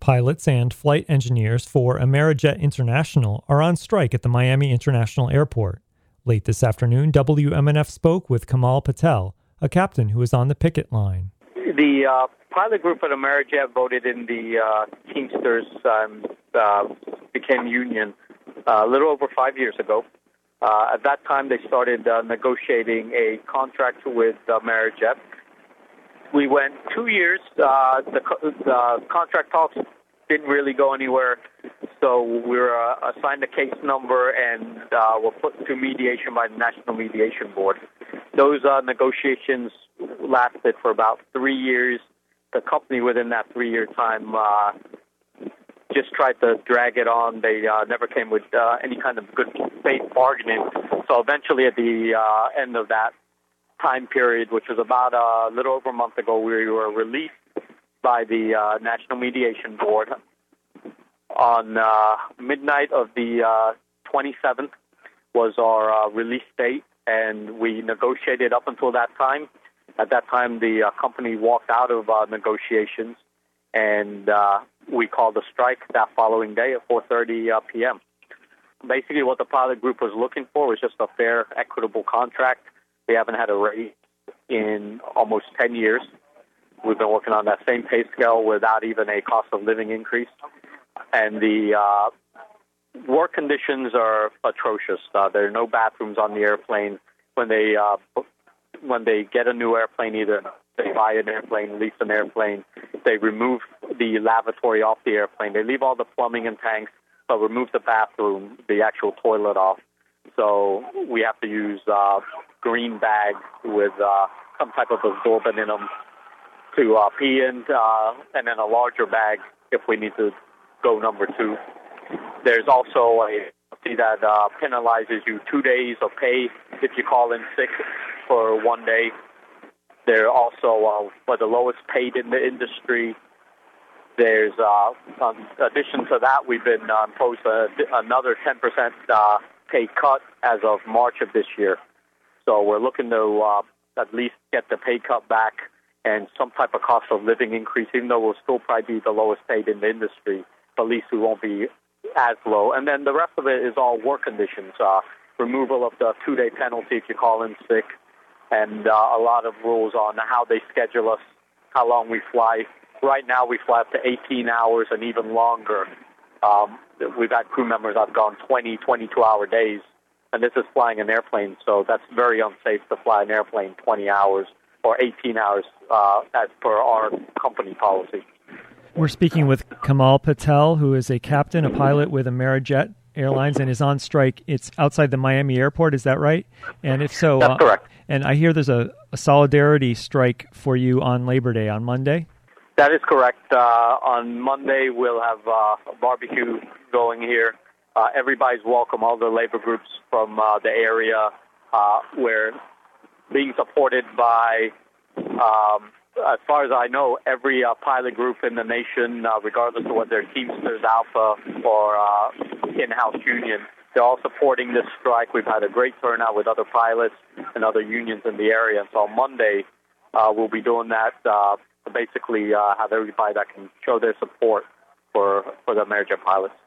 Pilots and flight engineers for Amerijet International are on strike at the Miami International Airport. Late this afternoon, WMNF spoke with Kamal Patel, a captain who is on the picket line. The pilot group at Amerijet voted in the Teamsters, became union a little over 5 years ago. At that time, they started negotiating a contract with Amerijet. We went 2 years. The contract talks didn't really go anywhere, so we were assigned a case number and were put to mediation by the National Mediation Board. Those negotiations lasted for about 3 years. The company within that 3-year time just tried to drag it on. They never came with any kind of good faith bargaining. So eventually at the end of that time period, which was about a little over a month ago, we were released by the National Mediation Board on midnight of the 27th was our release date, and we negotiated up until that time. At that time, the company walked out of negotiations, and we called a strike that following day at 4:30 p.m. Basically, what the pilot group was looking for was just a fair, equitable contract. We haven't had a raise in almost 10 years. We've been working on that same pay scale without even a cost of living increase. And the work conditions are atrocious. There are no bathrooms on the airplane. When they get a new airplane, either they buy an airplane, lease an airplane, they remove the lavatory off the airplane. They leave all the plumbing and tanks, but remove the bathroom, the actual toilet off. So we have to use green bags with some type of absorbent in them to pee in, and then a larger bag if we need to go number 2. There's also a fee that penalizes you 2 days of pay if you call in sick for 1 day. They're also for the lowest paid in the industry. There's, in addition to that, we've been imposed another 10% pay cut as of March of this year. So we're looking to at least get the pay cut back and some type of cost of living increase, even though we'll still probably be the lowest paid in the industry. At least we won't be as low. And then the rest of it is all work conditions, removal of the 2-day penalty if you call in sick, and a lot of rules on how they schedule us, how long we fly. Right now we fly up to 18 hours and even longer. We've had crew members that have gone 20, 22-hour days, and this is flying an airplane, so that's very unsafe to fly an airplane 20 hours or 18 hours as per our company policy. We're speaking with Kamal Patel, who is a captain, a pilot with Amerijet Airlines, and is on strike. It's outside the Miami airport, is that right? And if so... That's correct. And I hear there's a solidarity strike for you on Labor Day, on Monday? That is correct. On Monday, we'll have a barbecue going here. Everybody's welcome, all the labor groups from the area. We're being supported by, as far as I know, every pilot group in the nation, regardless of whether they're Teamsters, Alpha, or in-house union. They're all supporting this strike. We've had a great turnout with other pilots and other unions in the area. And so on Monday, we'll be doing that to basically have everybody that can show their support for the Amerijet pilots.